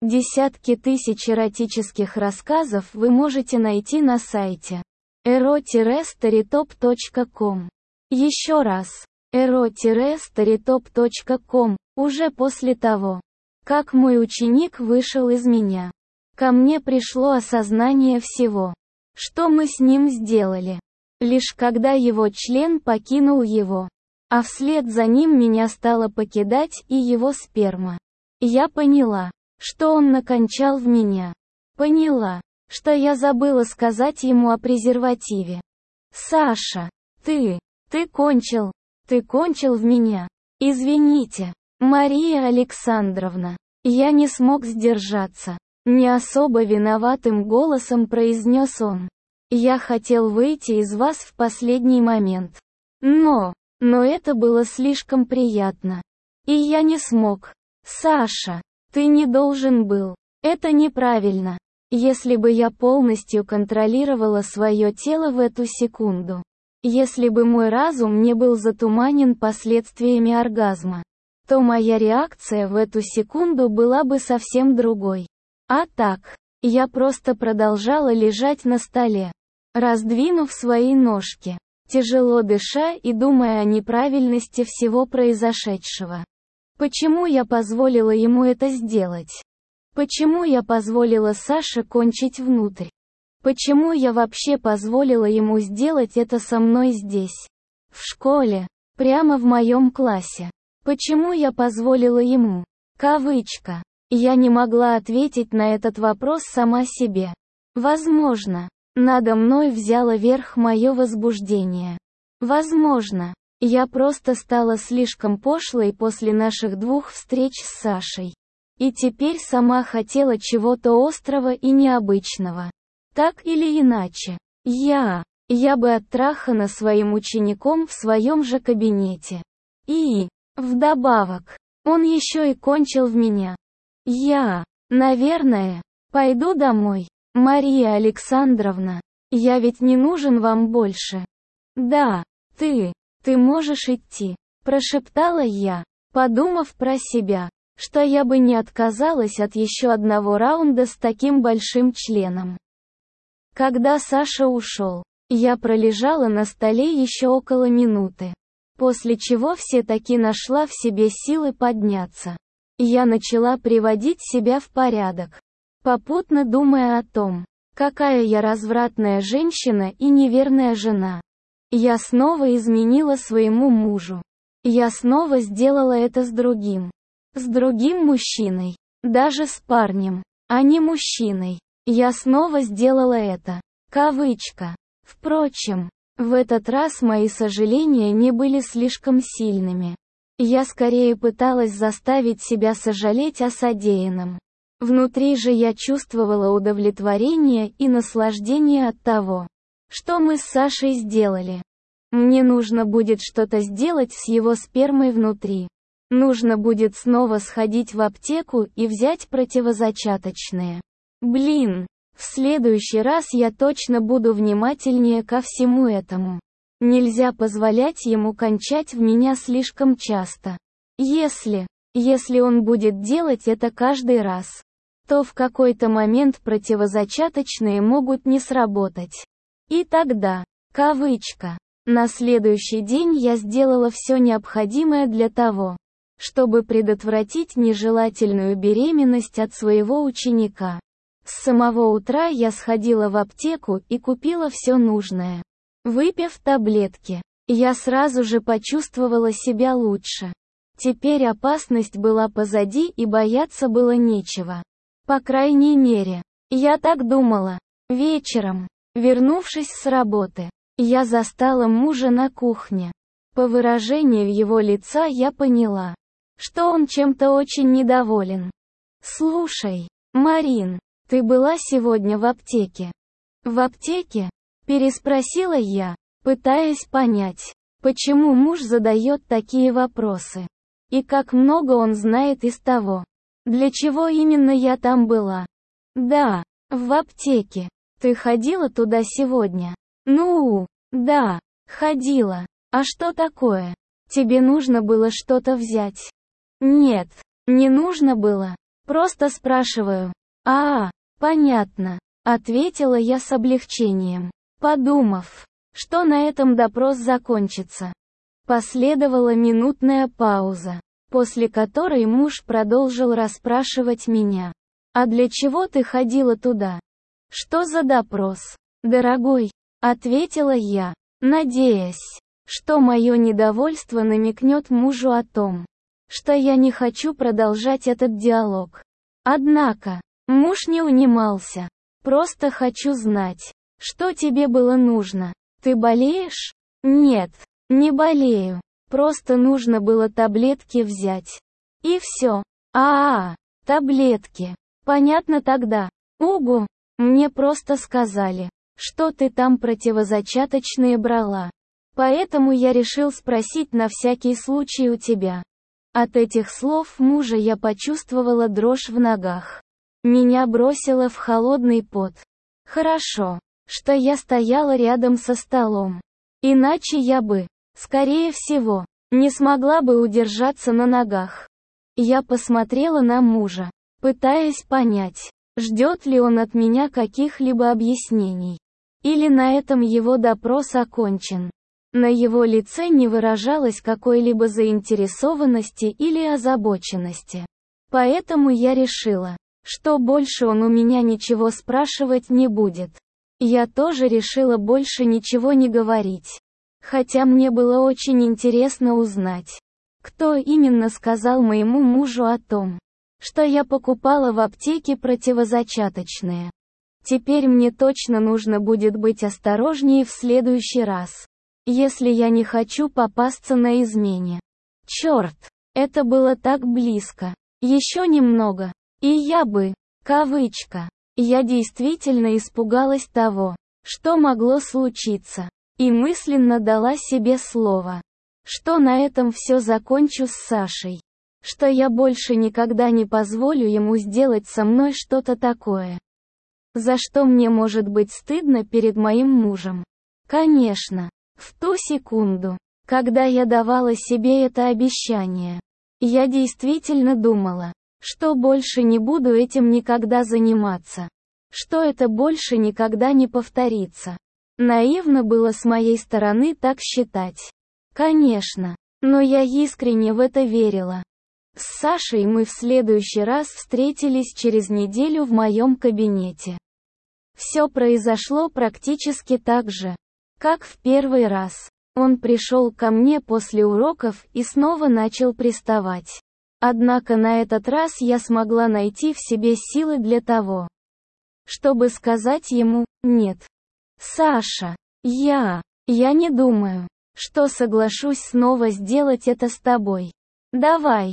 Десятки тысяч эротических рассказов вы можете найти на сайте ero-storytop.com. Еще раз, ero-storytop.com, уже после того, как мой ученик вышел из меня. Ко мне пришло осознание всего, что мы с ним сделали. Лишь когда его член покинул его, а вслед за ним меня стало покидать и его сперма. Я поняла, что он накончал в меня. Поняла, что я забыла сказать ему о презервативе. Саша, ты кончил в меня. Извините, Мария Александровна. Я не смог сдержаться. Не особо виноватым голосом произнес он. Я хотел выйти из вас в последний момент. Но это было слишком приятно. И я не смог. Саша, ты не должен был. Это неправильно. Если бы я полностью контролировала свое тело в эту секунду. Если бы мой разум не был затуманен последствиями оргазма, то моя реакция в эту секунду была бы совсем другой. А так, я просто продолжала лежать на столе, раздвинув свои ножки, тяжело дыша и думая о неправильности всего произошедшего. Почему я позволила ему это сделать? Почему я позволила Саше кончить внутрь? Почему я вообще позволила ему сделать это со мной здесь? В школе, прямо в моем классе. Почему я позволила ему? Кавычка. Я не могла ответить на этот вопрос сама себе. Возможно, надо мной взяло верх мое возбуждение. Возможно, я просто стала слишком пошлой после наших 2 встреч с Сашей. И теперь сама хотела чего-то острого и необычного. Так или иначе, я бы оттрахана своим учеником в своем же кабинете. И, вдобавок, он еще и кончил в меня. Я, наверное, пойду домой. Мария Александровна, я ведь не нужен вам больше. Да, ты можешь идти, прошептала я, подумав про себя, что я бы не отказалась от еще одного раунда с таким большим членом. Когда Саша ушел, я пролежала на столе еще около минуты, после чего все-таки нашла в себе силы подняться. Я начала приводить себя в порядок, попутно думая о том, какая я развратная женщина и неверная жена. Я снова изменила своему мужу. Я снова сделала это с другим мужчиной, даже с парнем, а не мужчиной. Я снова сделала это. Кавычка. Впрочем, в этот раз мои сожаления не были слишком сильными. Я скорее пыталась заставить себя сожалеть о содеянном. Внутри же я чувствовала удовлетворение и наслаждение от того, что мы с Сашей сделали. Мне нужно будет что-то сделать с его спермой внутри. Нужно будет снова сходить в аптеку и взять противозачаточные. Блин, в следующий раз я точно буду внимательнее ко всему этому. Нельзя позволять ему кончать в меня слишком часто. Если он будет делать это каждый раз, то в какой-то момент противозачаточные могут не сработать. И тогда, кавычка, на следующий день я сделала все необходимое для того, чтобы предотвратить нежелательную беременность от своего ученика. С самого утра я сходила в аптеку и купила все нужное. Выпив таблетки, я сразу же почувствовала себя лучше. Теперь опасность была позади и бояться было нечего. По крайней мере, я так думала. Вечером, вернувшись с работы, я застала мужа на кухне. По выражению его лица я поняла, что он чем-то очень недоволен. «Слушай, Марин, ты была сегодня в аптеке?» «В аптеке?» – переспросила я, пытаясь понять, почему муж задает такие вопросы. И как много он знает из того, для чего именно я там была. «Да, в аптеке. Ты ходила туда сегодня?» «Ну, да, ходила. А что такое? Тебе нужно было что-то взять?» «Нет, не нужно было. Просто спрашиваю. Понятно, ответила я с облегчением, подумав, что на этом допрос закончится. Последовала минутная пауза, после которой муж продолжил расспрашивать меня. «А для чего ты ходила туда? Что за допрос, дорогой?» — ответила я, надеясь, что мое недовольство намекнет мужу о том, что я не хочу продолжать этот диалог. Однако, муж не унимался. «Просто хочу знать, что тебе было нужно. Ты болеешь?» «Нет, не болею. Просто нужно было таблетки взять. И все». Таблетки. Понятно тогда. Угу. Мне просто сказали, что ты там противозачаточные брала. Поэтому я решил спросить на всякий случай у тебя». От этих слов мужа я почувствовала дрожь в ногах. Меня бросило в холодный пот. Хорошо, что я стояла рядом со столом. Иначе я бы, скорее всего, не смогла бы удержаться на ногах. Я посмотрела на мужа, пытаясь понять, ждет ли он от меня каких-либо объяснений. Или на этом его допрос окончен. На его лице не выражалось какой-либо заинтересованности или озабоченности. Поэтому я решила, что больше он у меня ничего спрашивать не будет. Я тоже решила больше ничего не говорить. Хотя мне было очень интересно узнать, кто именно сказал моему мужу о том, что я покупала в аптеке противозачаточные. Теперь мне точно нужно будет быть осторожнее в следующий раз, если я не хочу попасться на измене. Черт, это было так близко. Еще немного, и я бы, кавычка, я действительно испугалась того, что могло случиться, и мысленно дала себе слово, что на этом все закончу с Сашей, что я больше никогда не позволю ему сделать со мной что-то такое, за что мне может быть стыдно перед моим мужем. Конечно, в ту секунду, когда я давала себе это обещание, я действительно думала, что больше не буду этим никогда заниматься, что это больше никогда не повторится. Наивно было с моей стороны так считать. Конечно, но я искренне в это верила. С Сашей мы в следующий раз встретились через неделю в моем кабинете. Все произошло практически так же, как в первый раз. Он пришел ко мне после уроков и снова начал приставать. Однако на этот раз я смогла найти в себе силы для того, чтобы сказать ему «нет». «Саша, я не думаю, что соглашусь снова сделать это с тобой. Давай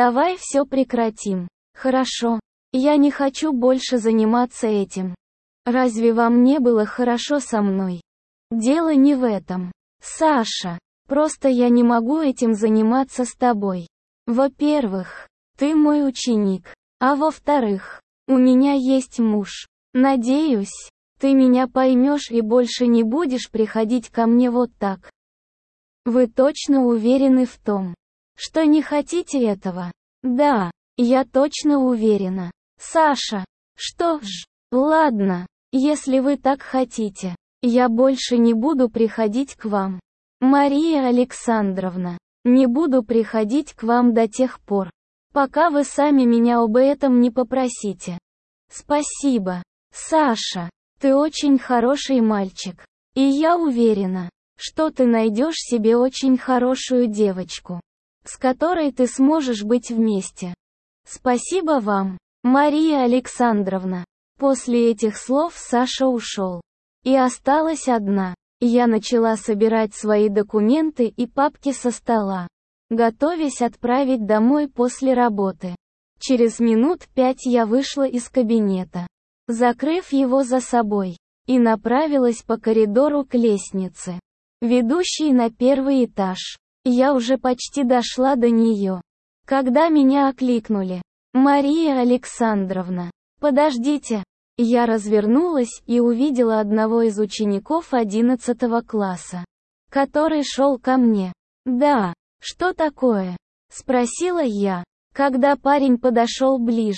все прекратим. Хорошо? Я не хочу больше заниматься этим. Разве вам не было хорошо со мной? Дело не в этом. Саша, просто я не могу этим заниматься с тобой. Во-первых, ты мой ученик, а во-вторых, у меня есть муж. Надеюсь, ты меня поймешь и больше не будешь приходить ко мне вот так. Вы точно уверены в том, что не хотите этого? Да, я точно уверена. Саша, что ж, ладно, если вы так хотите, я больше не буду приходить к вам. Мария Александровна, не буду приходить к вам до тех пор, пока вы сами меня об этом не попросите. Спасибо, Саша, ты очень хороший мальчик, и я уверена, что ты найдешь себе очень хорошую девочку, с которой ты сможешь быть вместе. Спасибо вам, Мария Александровна. После этих слов Саша ушел. И осталась одна. Я начала собирать свои документы и папки со стола, готовясь отправить домой после работы. Через минут 5 я вышла из кабинета, закрыв его за собой, и направилась по коридору к лестнице, ведущей на первый этаж. Я уже почти дошла до нее, когда меня окликнули. «Мария Александровна, подождите!» Я развернулась и увидела одного из учеников 11 класса, который шел ко мне. «Да, что такое?» — спросила я, когда парень подошел ближе.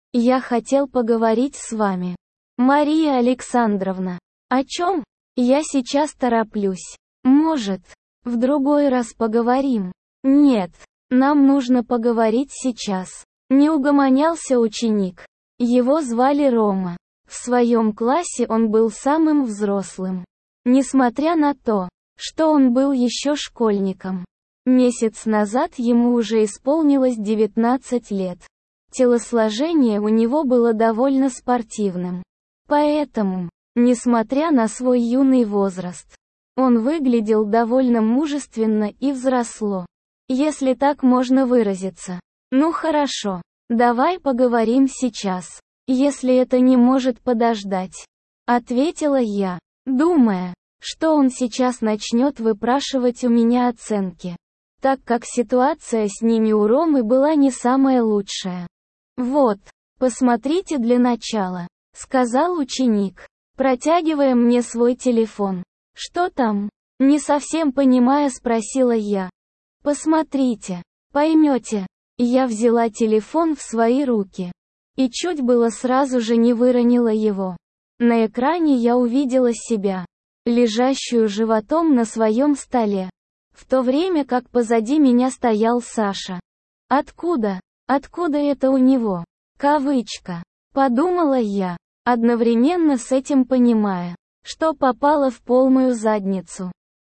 Я хотел поговорить с вами. Мария Александровна. О чем? Я сейчас тороплюсь. Может, в другой раз поговорим? Нет, нам нужно поговорить сейчас. Не угомонялся ученик. Его звали Рома. В своем классе он был самым взрослым. Несмотря на то, что он был еще школьником. Месяц назад ему уже исполнилось 19 лет. Телосложение у него было довольно спортивным. Поэтому, несмотря на свой юный возраст, он выглядел довольно мужественно и взросло. Если так можно выразиться. Ну хорошо, давай поговорим сейчас, если это не может подождать. Ответила я, думая, что он сейчас начнет выпрашивать у меня оценки, так как ситуация с ними у Ромы была не самая лучшая. Вот, посмотрите для начала, сказал ученик, протягивая мне свой телефон. Что там? Не совсем понимая, спросила я. Посмотрите, поймете. Я взяла телефон в свои руки. И чуть было сразу же не выронила его. На экране я увидела себя, лежащую животом на своем столе. В то время как позади меня стоял Саша. Откуда это у него? Кавычка. Подумала я, одновременно с этим понимая, что попала в полную задницу.